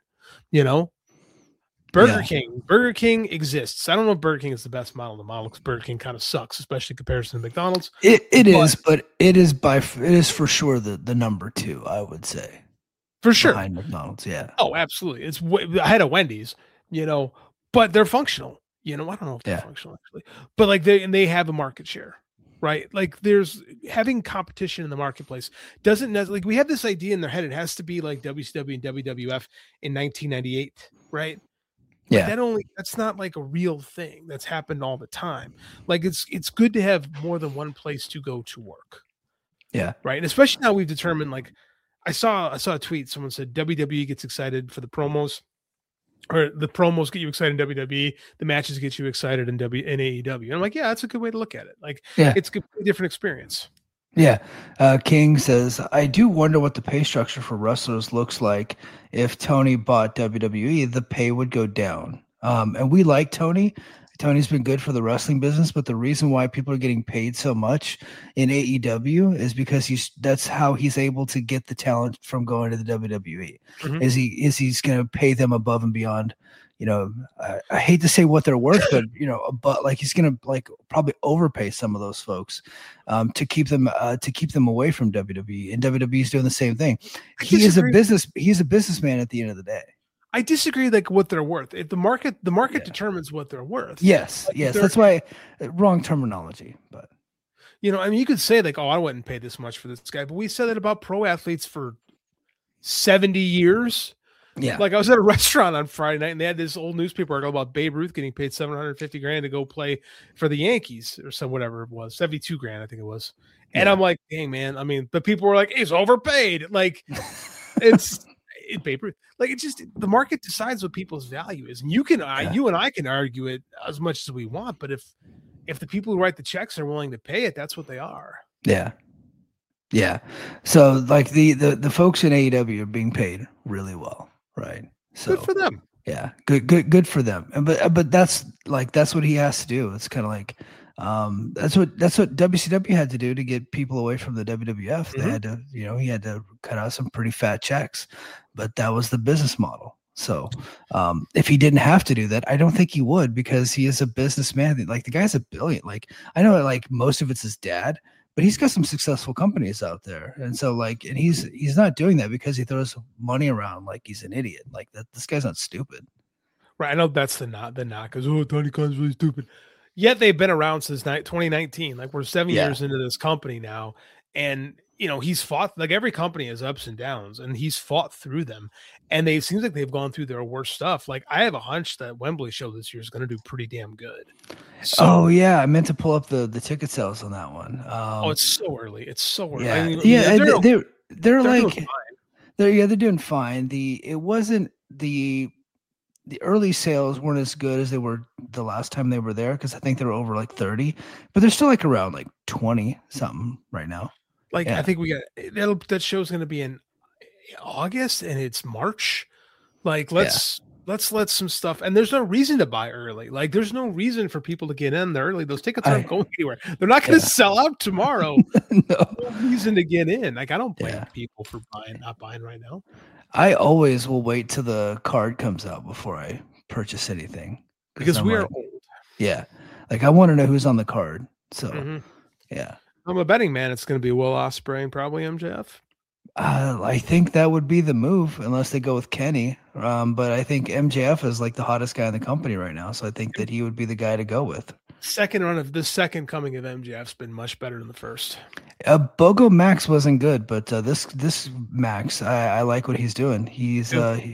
Burger King exists. I don't know if Burger King is the best model. The model because Burger King kind of sucks, especially in comparison to McDonald's. It is for sure the number two, I would say. For sure. Behind McDonald's, yeah. Oh, absolutely. It's ahead of Wendy's, but they're functional. I don't know if they're functional actually, but like they have a market share, right? Like there's having competition in the marketplace doesn't necessarily, like we have this idea in their head. It has to be like WCW and WWF in 1998, right? Yeah. That's not like a real thing that's happened all the time. Like it's good to have more than one place to go to work. Yeah. Right. And especially now we've determined, like I saw a tweet. Someone said WWE gets excited for the promos, or the promos get you excited in WWE. The matches get you excited in AEW. And I'm like, yeah, that's a good way to look at it. Like, it's a completely different experience. Yeah. King says, I do wonder what the pay structure for wrestlers looks like. If Tony bought WWE, the pay would go down. And we like Tony. Tony's been good for the wrestling business, but the reason why people are getting paid so much in AEW is because that's how he's able to get the talent from going to the WWE. Mm-hmm. He's going to pay them above and beyond. I hate to say what they're worth, but like he's going to probably overpay some of those folks to keep them away from WWE, and WWE's doing the same thing. He's a businessman at the end of the day. I disagree, like what they're worth. If the market determines what they're worth. Yes. That's why wrong terminology. But you could say like, oh, I wouldn't pay this much for this guy, but we said that about pro athletes for 70 years. Yeah. Like I was at a restaurant on Friday night and they had this old newspaper article about Babe Ruth getting paid $750,000 to go play for the Yankees or whatever it was, $72,000, I think it was. And I'm like, dang, man. I mean, but people were like, he's overpaid. Like it's Babe Ruth. Like it's just the market decides what people's value is. And you and I can argue it as much as we want, but if the people who write the checks are willing to pay it, that's what they are. Yeah. Yeah. So like the folks in AEW are being paid really well. Right. So good for them. Yeah. Good for them. And but that's what he has to do. It's kind of like that's what WCW had to do to get people away from the WWF. They had to, he had to cut out some pretty fat checks, but that was the business model. So if he didn't have to do that, I don't think he would, because he is a businessman. Like the guy's a billion. Like I know like most of it's his dad, but he's got some successful companies out there. And so and he's not doing that because he throws money around like he's an idiot. Like that, this guy's not stupid. Right. I know that's the knock because, Tony Khan's really stupid. Yet they've been around since 2019. Like we're 7 years into this company now. And, he's fought, like every company has ups and downs, and he's fought through them. And it seems like they've gone through their worst stuff. Like I have a hunch that Wembley show this year is going to do pretty damn good. So, oh yeah. I meant to pull up the ticket sales on that one. It's so early. It's so early. Yeah. I mean, they're like, they're doing fine. It wasn't the early sales weren't as good as they were the last time they were there, because I think they were over like 30, but they're still like around like 20 something right now. Like I think we got that show's going to be in August and it's March. Like let's let's let some stuff. And there's no reason to buy early. Like, there's no reason for people to get in there early. Those tickets aren't going anywhere. They're not going to sell out tomorrow. No reason to get in. Like, I don't blame people for not buying right now. I always will wait till the card comes out before I purchase anything because we are old. Yeah, like I want to know who's on the card. So, yeah, I'm a betting man. It's going to be Will Ospreay and probably MJF. I think that would be the move unless they go with Kenny. But I think MJF is like the hottest guy in the company right now, so I think that he would be the guy to go with. The second coming of MJF's been much better than the first. Bogo Max wasn't good, but this Max, I like what he's doing. He's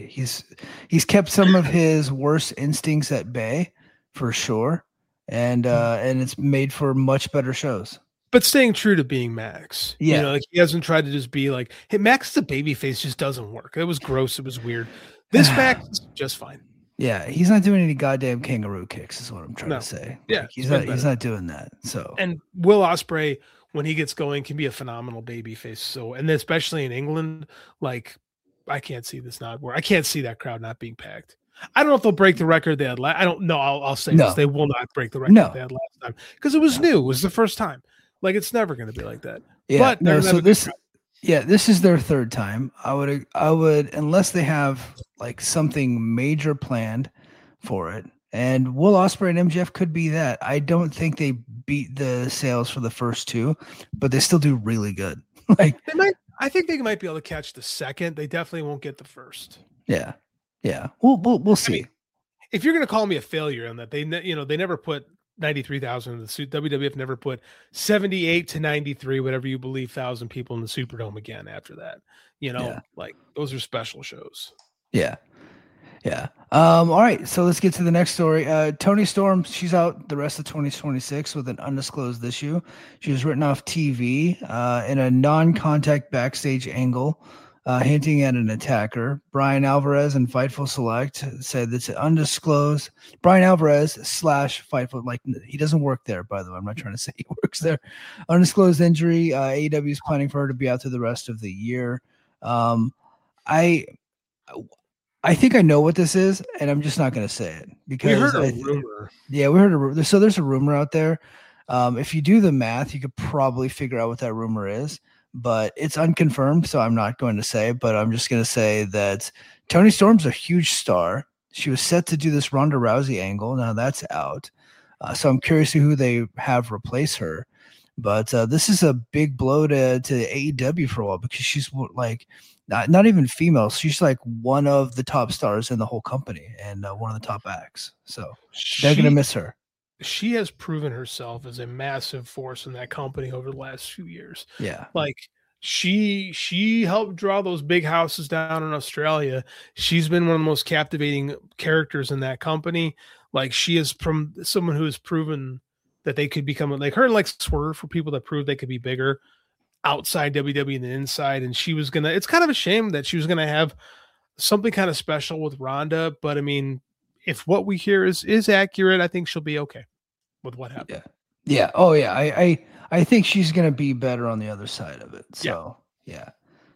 kept some of his worst instincts at bay for sure, and it's made for much better shows. But staying true to being Max. Yeah. You know, like he hasn't tried to just be like, hey, Max is a babyface, just doesn't work. It was gross. It was weird. This Max is just fine. Yeah, he's not doing any goddamn kangaroo kicks, is what I'm trying to say. Yeah, like, he's not doing that. So, and Will Ospreay, when he gets going, can be a phenomenal babyface. So, and especially in England, like I can't see this not work. I can't see that crowd not being packed. I don't know if they'll break the record they had last. I don't know. I'll say this: they will not break the record they had last time because it was new. It was the first time. Like it's never going to be like that. Yeah, but no. So this is their third time. I would, unless they have like something major planned for it. And Will Ospreay and MJF could be that. I don't think they beat the sales for the first two, but they still do really good. Like they might. I think they might be able to catch the second. They definitely won't get the first. Yeah. We'll see. I mean, if you're going to call me a failure on that, they never put 93,000 in the suit. WWF never put 78 to 93, whatever you believe, thousand people in the Superdome again after that. Like those are special shows. Yeah. All right. So let's get to the next story. Toni Storm, she's out the rest of 2026 with an undisclosed issue. She was written off TV in a non-contact backstage angle, hinting at an attacker. Brian Alvarez and Fightful Select said it's undisclosed. Brian Alvarez / Fightful, like he doesn't work there, by the way. I'm not trying to say he works there. Undisclosed injury. AEW is planning for her to be out through the rest of the year. I think I know what this is, and I'm just not going to say it because we heard a rumor. Yeah, we heard a rumor. So there's a rumor out there. If you do the math, you could probably figure out what that rumor is. But it's unconfirmed, so I'm not going to say, but I'm just going to say that Toni Storm's a huge star. She was set to do this Ronda Rousey angle. Now that's out. So I'm curious to who they have replace her. But this is a big blow to AEW for a while because she's like not even female. She's like one of the top stars in the whole company and one of the top acts. So they're going to miss her. She has proven herself as a massive force in that company over the last few years. Yeah. Like she helped draw those big houses down in Australia. She's been one of the most captivating characters in that company. Like she is from someone who has proven that they could become like her, like Swerve for people that proved they could be bigger outside WWE than inside. And she was it's kind of a shame that she was going to have something kind of special with Ronda. But I mean, if what we hear is accurate, I think she'll be okay with what happened. Yeah. Oh yeah. I think she's gonna be better on the other side of it. So yeah.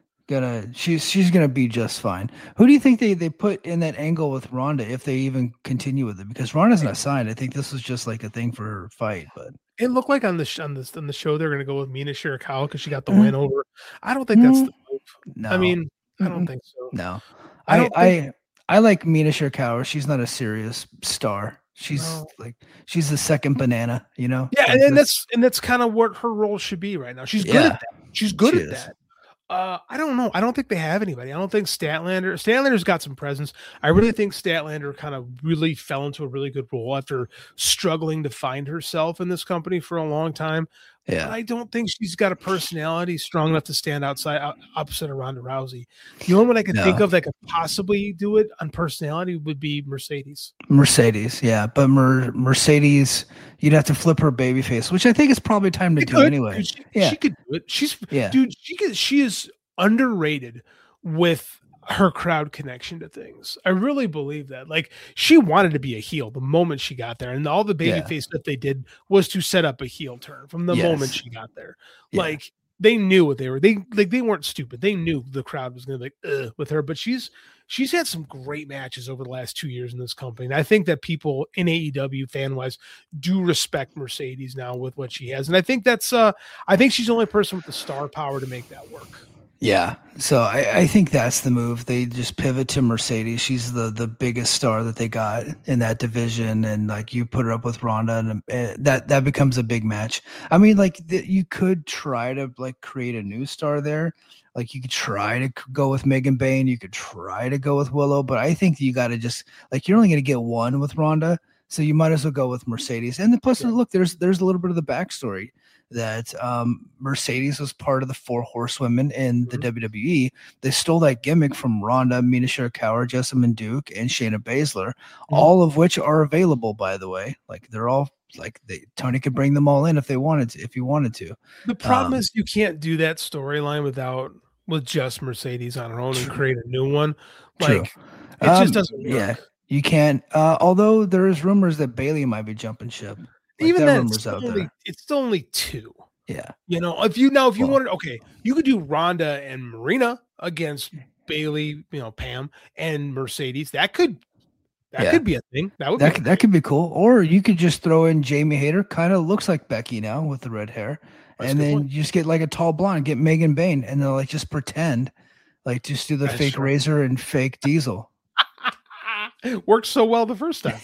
She's gonna be just fine. Who do you think they put in that angle with Ronda if they even continue with it? Because Ronda's not signed. I think this was just like a thing for her fight, but it looked like on the show they're gonna go with Mina Shirakawa because she got the win over. I don't think that's the move. No. I mean, I don't think so. No. I like Mina Shirakawa. She's not a serious star. She's she's the second banana, you know? Yeah, like and that's kind of what her role should be right now. She's good at that. She's good at that. I don't know. I don't think they have anybody. I don't think Statlander's got some presence. I really think Statlander kind of really fell into a really good role after struggling to find herself in this company for a long time. Yeah. But I don't think she's got a personality strong enough to stand opposite of Ronda Rousey. The only one I could think of that could possibly do it on personality would be Mercedes. Yeah. But Mercedes, you'd have to flip her baby face, which I think is probably time to do anyway. She could do it. Dude, she is underrated with her crowd connection to things. I really believe that. Like she wanted to be a heel the moment she got there, and all the babyface that they did was to set up a heel turn from the moment she got there. Yeah. Like they knew what they were. They weren't stupid. They knew the crowd was going to be like with her. But she's had some great matches over the last 2 years in this company. And I think that people in AEW fan wise do respect Mercedes now with what she has. And I think that's I think she's the only person with the star power to make that work. Yeah. So I think that's the move. They just pivot to Mercedes. She's the biggest star that they got in that division. And like you put her up with Ronda and that becomes a big match. I mean, like you could try to like create a new star there. Like you could try to go with Megan Bayne. You could try to go with Willow, but I think you got to just like, you're only going to get one with Ronda. So you might as well go with Mercedes. And then plus look, there's a little bit of the backstory that Mercedes was part of the 4 horsewomen in the WWE. They stole that gimmick from Ronda, Mina Shirakawa, Jessamine Duke, and Shayna Baszler, all of which are available, by the way. Like they're all like Tony could bring them all in if he wanted to. The problem is you can't do that storyline with just Mercedes on her own and create a new one. Like it just doesn't work. Yeah, you can't. Although there is rumors that Bayley might be jumping ship. Like even then, it's still only 2. Yeah. You know, if you wanted, okay, you could do Ronda and Marina against Bayley, Pam and Mercedes. That could be a thing. That could be cool. Or you could just throw in Jamie Hayter, kind of looks like Becky now with the red hair. That's and then you just get like a tall blonde, get Megan Bayne, and they'll like just pretend, like just do the fake Razor and fake Diesel. Worked so well the first time.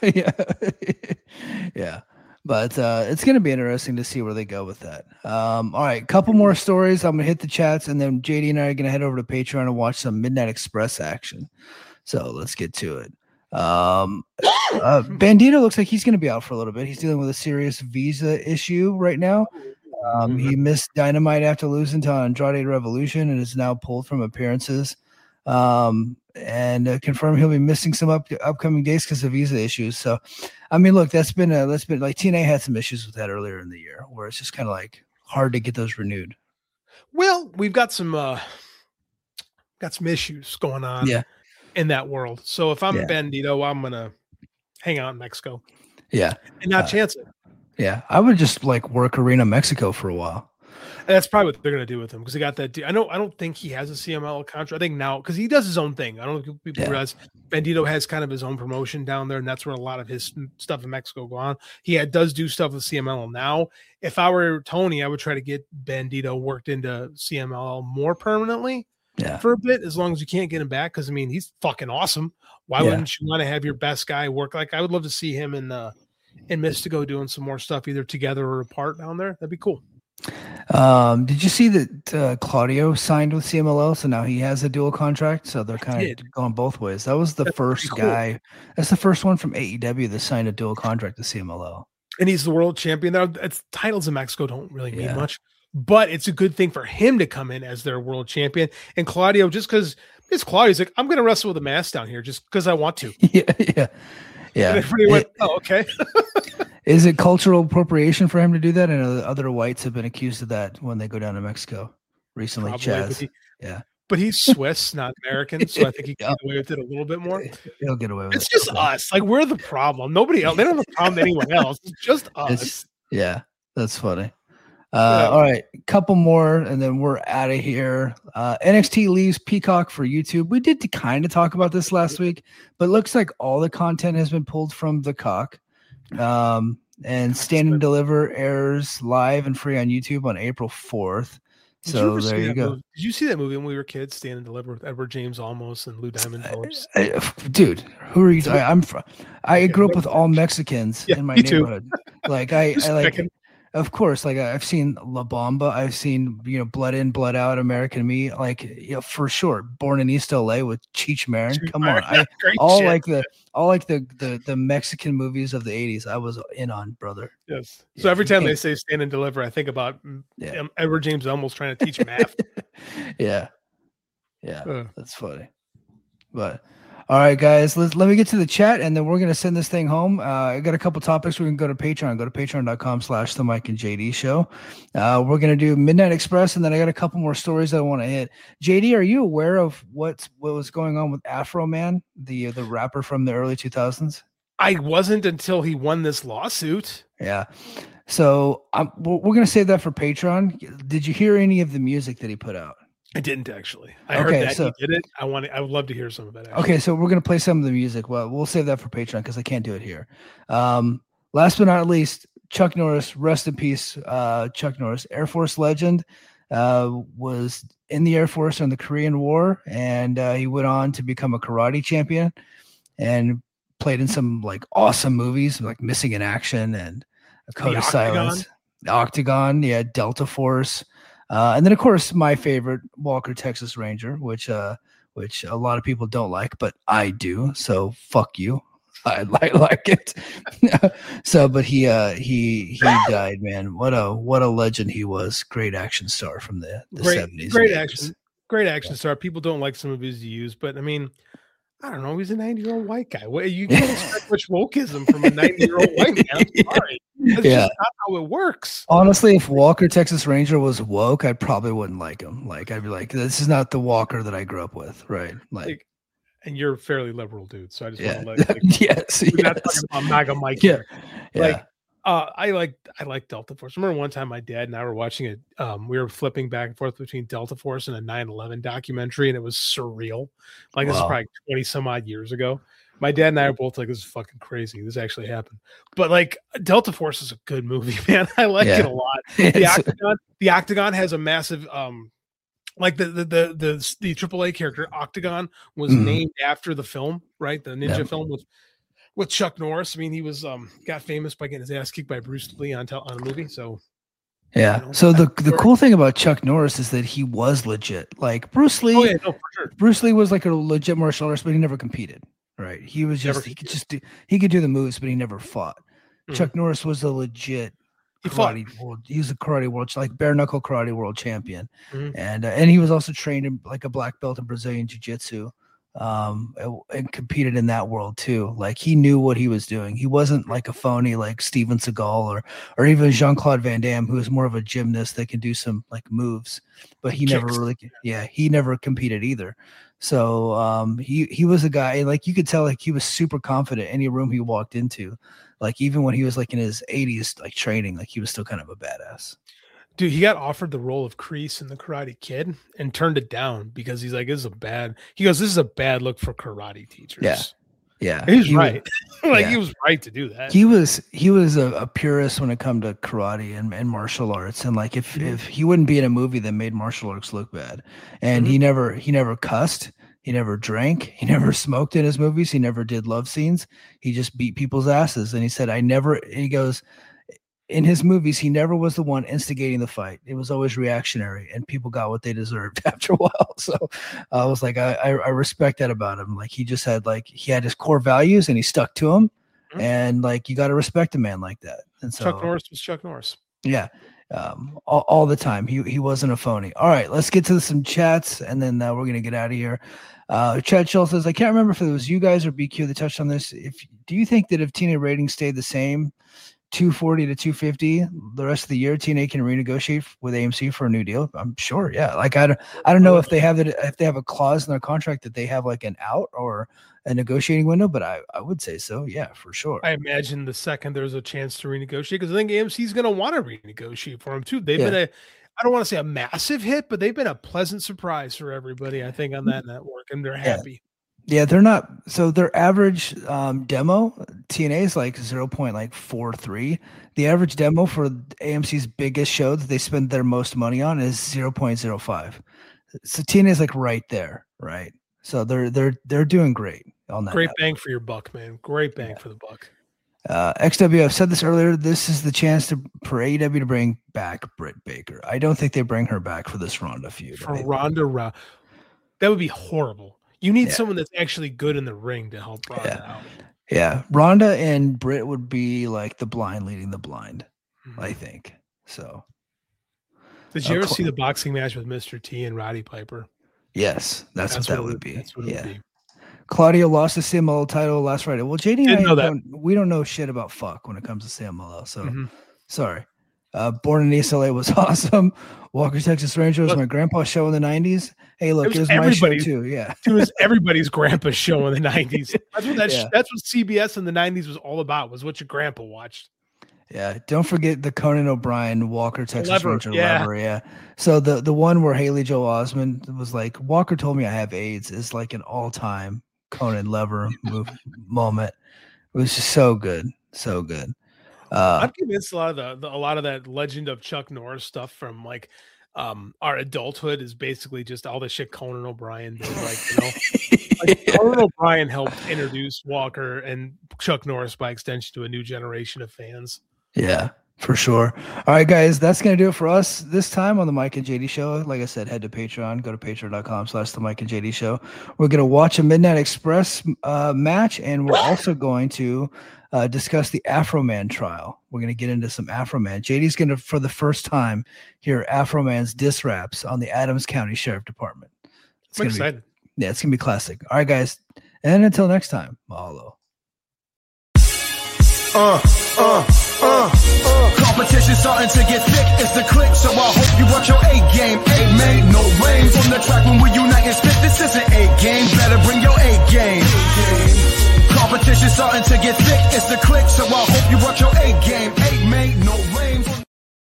Yeah. But it's going to be interesting to see where they go with that. All right, couple more stories. I'm going to hit the chats, and then JD and I are going to head over to Patreon and watch some Midnight Express action. So let's get to it. Bandito looks like he's going to be out for a little bit. He's dealing with a serious visa issue right now. He missed Dynamite after losing to Andrade Revolution and is now pulled from appearances. And confirm he'll be missing some upcoming days because of visa issues. So, I mean, look, that's been like TNA had some issues with that earlier in the year, where it's just kind of like hard to get those renewed. Well, we've got some issues going on in that world. So if I'm Bandito, I'm gonna hang out in Mexico. Yeah, and not chance it. Yeah, I would just like work Arena Mexico for a while. And that's probably what they're going to do with him because he got that. I don't think he has a CML contract. I think now because he does his own thing. I don't think people realize Bandito has kind of his own promotion down there, and that's where a lot of his stuff in Mexico go on. He does do stuff with CML now. If I were Tony, I would try to get Bandito worked into CML more permanently for a bit, as long as you can't get him back. Because I mean, he's fucking awesome. Why wouldn't you want to have your best guy work? Like I would love to see him in Mystico doing some more stuff, either together or apart down there. That'd be cool. Did you see that Claudio signed with CMLL? So now he has a dual contract. So they're kind of going both ways. That was the first guy. That's the first one from AEW that signed a dual contract to CMLL. And he's the world champion. It's titles in Mexico don't really mean much, but it's a good thing for him to come in as their world champion. And Claudio, just because it's Claudio's like, I'm going to wrestle with a mask down here just because I want to. Yeah. And everybody went, oh, okay. Is it cultural appropriation for him to do that? And other whites have been accused of that when they go down to Mexico recently. Chaz. But he's Swiss, not American, so I think he can get away with it a little bit more. He'll get away with it. It's just us. Like we're the problem. Nobody else. They don't have a problem with anyone else. It's just us. That's funny. All right, couple more, and then we're out of here. NXT leaves Peacock for YouTube. We did kind of talk about this last week, but it looks like all the content has been pulled from the cock. And Stand and Deliver airs live and free on YouTube on April 4th. So there you go. Did you see that movie when we were kids? Stand and Deliver with Edward James Olmos and Lou Diamond Phillips. Dude, who are you? I grew up with all Mexicans in my neighborhood. Like of course, like I've seen La Bamba, I've seen Blood In, Blood Out, American Me, like for sure. Born in East LA with Cheech Marin. Come on, all like the Mexican movies of the 80s. I was in on, brother. Yes. So every time they say Stand and Deliver, I think about Edward James almost trying to teach math. That's funny. But all right, guys, let me get to the chat, and then we're going to send this thing home. I got a couple topics. We can go to Patreon. Go to patreon.com/The Mike and JD Show. We're going to do Midnight Express, and then I got a couple more stories I want to hit. JD, are you aware of what was going on with Afro Man, the rapper from the early 2000s? I wasn't until he won this lawsuit. Yeah. So we're gonna save that for Patreon. Did you hear any of the music that he put out? I didn't actually. I heard that he did it. I would love to hear some of that. Actually. Okay, so we're gonna play some of the music. Well, we'll save that for Patreon because I can't do it here. Last but not least, Chuck Norris, rest in peace. Chuck Norris, Air Force legend, was in the Air Force during the Korean War, and he went on to become a karate champion and played in some like awesome movies like Missing in Action and A Code of Silence, The Octagon, yeah, Delta Force. And then, of course, my favorite, Walker, Texas Ranger, which a lot of people don't like, but I do. So fuck you. I like it. So, but he died, man. What a legend he was. Great action star from the 70s. Great action star. People don't like some of his views, but I mean, I don't know. He's a 90-year-old white guy. You can't expect much wokeism from a 90-year-old white man. I'm sorry. That's just not how it works. Honestly, if Walker Texas Ranger was woke, I probably wouldn't like him. Like, I'd be like, this is not the Walker that I grew up with, right? Like and you're a fairly liberal dude, so I just want to let yes. We're not talking about MAGA Mike here. Like, I like Delta Force. I remember one time my dad and I were watching it. We were flipping back and forth between Delta Force and a 9/11 documentary, and it was surreal. Like, this is probably 20 some odd years ago. My dad and I are both like, this is fucking crazy. This actually happened. But like, Delta Force is a good movie, man. I like it a lot. The Octagon has a massive like the AAA character Octagon was named after the film, right? The ninja film with Chuck Norris. I mean, he was got famous by getting his ass kicked by Bruce Lee on a movie. So yeah. You know, so the cool thing about Chuck Norris is that he was legit. Like Bruce Lee. Oh, yeah, no, for sure. Bruce Lee was like a legit martial artist, but he never competed. Right. He was just he could do the moves, but he never fought. Chuck Norris was a legit karate world. He was a karate world, like bare knuckle karate world champion. And he was also trained in like a black belt in Brazilian jiu-jitsu. And competed in that world too. Like he knew what he was doing. He wasn't like a phony like Steven Seagal or even Jean-Claude Van Damme, who is more of a gymnast that can do some like moves, but he never competed either. So he was a guy, like you could tell like he was super confident any room he walked into. Like even when he was like in his 80s, like training, like he was still kind of a badass. Dude, he got offered the role of Kreese in The Karate Kid and turned it down because he's like, this is a bad look for karate teachers. Yeah. He's right. He was right to do that. He was a purist when it come to karate and martial arts. And like if he wouldn't be in a movie that made martial arts look bad. And he never cussed. He never drank. He never smoked in his movies. He never did love scenes. He just beat people's asses. And he said, he goes, in his movies, he never was the one instigating the fight. It was always reactionary, and people got what they deserved after a while. So I was like, I respect that about him. Like he just had he had his core values, and he stuck to them. And like you got to respect a man like that. And so Chuck Norris was Chuck Norris. Yeah, all the time. He wasn't a phony. All right, let's get to some chats, and then we're gonna get out of here. Chad Shull says, I can't remember if it was you guys or BQ that touched on this. Do you think that if TNA ratings stayed the same, 240 to 250 the rest of the year, TNA can renegotiate with AMC for a new deal? I'm sure. Yeah. Like I don't know if they have a clause in their contract that they have like an out or a negotiating window, but I would say so. Yeah, for sure. I imagine the second there's a chance to renegotiate, because I think AMC is going to want to renegotiate for them too. They've been I don't want to say a massive hit, but they've been a pleasant surprise for everybody, I think, on that network, and they're happy. Yeah, they're not. So their average demo TNA is like 0.43. The average demo for AMC's biggest show that they spend their most money on is 0.05. So TNA is like right there, right? So they're doing great on that. Great bang for your buck, man. Great bang for the buck. XW, I've said this earlier. This is the chance for AEW to bring back Britt Baker. I don't think they bring her back for this Ronda feud. For Ronda, that would be horrible. You need someone that's actually good in the ring to help Ronda out. Yeah, Ronda and Britt would be like the blind leading the blind, I think. So, did you ever see the boxing match with Mr. T and Roddy Piper? Yes, that's what that would be. That's what it would be. Claudio lost the CMLL title last Friday. Well, JD and I we don't know shit about fuck when it comes to CMLL. So sorry. Born in East LA was awesome. Walker Texas Ranger was my grandpa's show in the 90s. Hey, look, it was my show too. Yeah. It was everybody's grandpa's show in the 90s. That's what that's what CBS in the 90s was all about, was what your grandpa watched. Yeah, don't forget the Conan O'Brien Walker Texas Lever, Ranger yeah. lever. Yeah. So the one where Haley Joel Osment was like, Walker told me I have AIDS is like an all-time Conan lever moment. It was just so good. So good. I'm convinced a lot of that Legend of Chuck Norris stuff from like our adulthood is basically just all the shit Conan O'Brien did. Like, Conan O'Brien helped introduce Walker and Chuck Norris by extension to a new generation of fans. Yeah, for sure. All right, guys, that's going to do it for us this time on the Mike and JD Show. Like I said, head to Patreon. Go to patreon.com/the Mike and JD Show. We're going to watch a Midnight Express match, and we're also going to discuss the Afro-Man trial. We're going to get into some Afro-Man. JD's going to, for the first time, hear Afro-Man's diss raps on the Adams County Sheriff Department. I'm excited. It's going to be classic. All right, guys. And until next time, mahalo. Competition starting to get thick, it's the click, so I hope you watch your A-game. Amen, no rain from the track when we unite and spit. This is an A-game, better bring your A-game. Competition starting to get thick, it's the click, so I hope you watch your A-game. Amen, no rain from...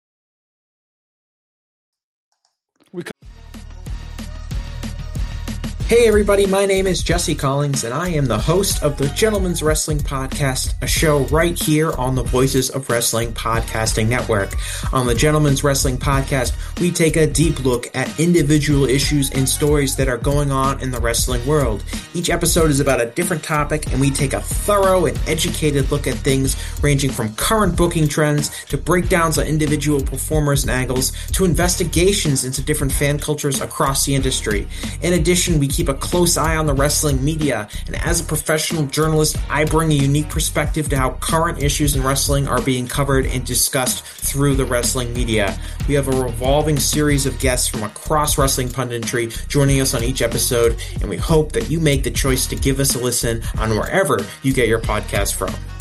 Hey everybody, my name is Jesse Collins, and I am the host of the Gentleman's Wrestling Podcast, a show right here on the Voices of Wrestling Podcasting Network. On the Gentleman's Wrestling Podcast, we take a deep look at individual issues and stories that are going on in the wrestling world. Each episode is about a different topic, and we take a thorough and educated look at things ranging from current booking trends to breakdowns on individual performers and angles to investigations into different fan cultures across the industry. In addition, we keep a close eye on the wrestling media, and as a professional journalist, I bring a unique perspective to how current issues in wrestling are being covered and discussed through the wrestling media. We have a revolving series of guests from across wrestling punditry joining us on each episode, and we hope that you make the choice to give us a listen on wherever you get your podcast from.